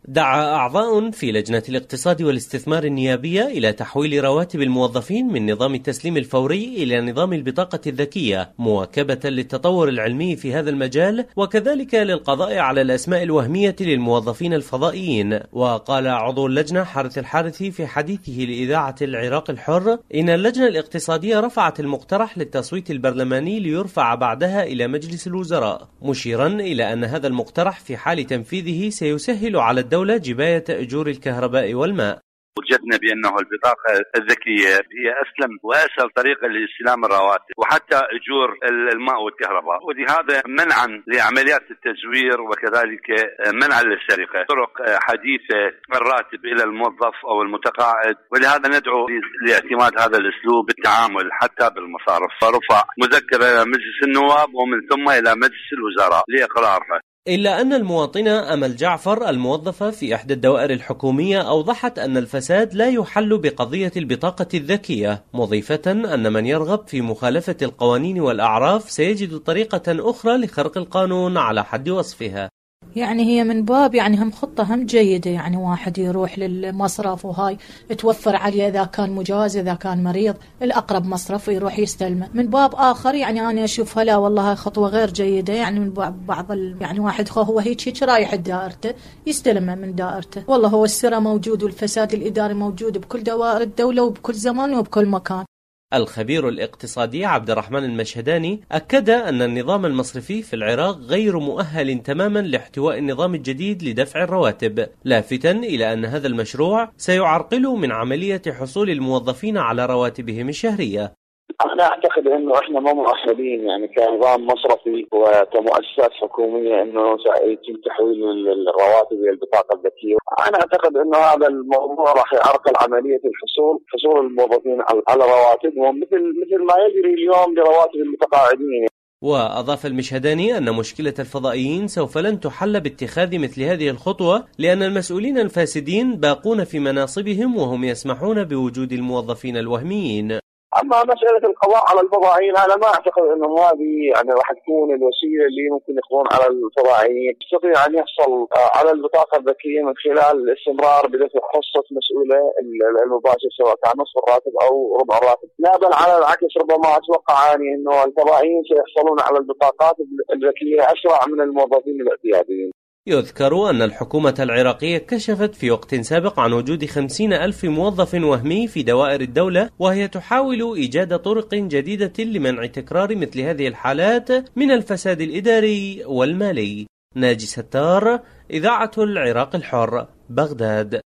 دعا أعضاء في لجنة الاقتصاد والاستثمار النيابية إلى تحويل رواتب الموظفين من نظام التسليم الفوري إلى نظام البطاقة الذكية مواكبة للتطور العلمي في هذا المجال، وكذلك للقضاء على الأسماء الوهمية للموظفين الفضائيين. وقال عضو اللجنة حارث الحارثي في حديثه لإذاعة العراق الحر إن اللجنة الاقتصادية رفعت المقترح للتصويت البرلماني ليرفع بعدها إلى مجلس الوزراء، مشيرا إلى أن هذا المقترح في حال تنفيذه سيسهل على الدولة جباية أجور الكهرباء والماء. وجدنا بأنه البطاقة الذكية هي أسلم وأسهل طريقة لاستلام الرواتب وحتى أجور الماء والكهرباء، ولهذا منعا لعمليات التزوير وكذلك منعا للسرقة، طرق حديثة الراتب إلى الموظف أو المتقاعد، ولهذا ندعو لاعتماد هذا الأسلوب بالتعامل حتى بالمصارف. فرفع مذكرة إلى مجلس النواب ومن ثم إلى مجلس الوزراء لإقرارها. إلا أن المواطنة أمل جعفر الموظفة في إحدى الدوائر الحكومية أوضحت أن الفساد لا يحل بقضية البطاقة الذكية، مضيفة أن من يرغب في مخالفة القوانين والأعراف سيجد طريقة أخرى لخرق القانون على حد وصفها. يعني هي من باب يعني هم خطة هم جيدة، يعني واحد يروح للمصرف وهاي توفر عليه إذا كان مجاز إذا كان مريض الأقرب مصرف يروح يستلمه. من باب آخر يعني أنا أشوفها لا والله خطوة غير جيدة، يعني من بعض يعني واحد هو هيك رايح دائرته يستلمه من دائرته. والله هو السرقة موجود والفساد الإداري موجود بكل دوائر الدولة وبكل زمان وبكل مكان. الخبير الاقتصادي عبد الرحمن المشهداني أكد أن النظام المصرفي في العراق غير مؤهل تماما لاحتواء النظام الجديد لدفع الرواتب، لافتاً إلى أن هذا المشروع سيعرقل من عملية حصول الموظفين على رواتبهم الشهرية. أنا أعتقد إنه إحنا ما مؤهلين يعني كنظام مصرفي وكمؤسسات حكومية إنه يتم تحويل الرواتب إلى البطاقة الذكية. أنا أعتقد إنه هذا الموضوع راح يعرقل عملية حصول الموظفين على رواتبهم مثل ما يجري اليوم برواتب المتقاعدين. وأضاف المشهداني أن مشكلة الفضائيين سوف لن تحل باتخاذ مثل هذه الخطوة، لأن المسؤولين الفاسدين باقون في مناصبهم وهم يسمحون بوجود الموظفين الوهميين. أما مسألة القضاء على الفضائيين أنا ما أعتقد أنه هذه يعني راح تكون الوسيلة اللي ممكن يقضون على الفضائيين. يستطيع أن يحصل على البطاقة الذكية من خلال الاستمرار بدفع حصة مسؤولة المباشر سواء كان نصف الراتب أو ربع الراتب، لا بل على العكس ربما أتوقع يعني أنه الفضائيين سيحصلون على البطاقات الذكية أسرع من الموظفين الاعتياديين. يذكر أن الحكومة العراقية كشفت في وقت سابق عن وجود 50,000 موظف وهمي في دوائر الدولة، وهي تحاول إيجاد طرق جديدة لمنع تكرار مثل هذه الحالات من الفساد الإداري والمالي. ناجي ستار، إذاعة العراق الحر، بغداد.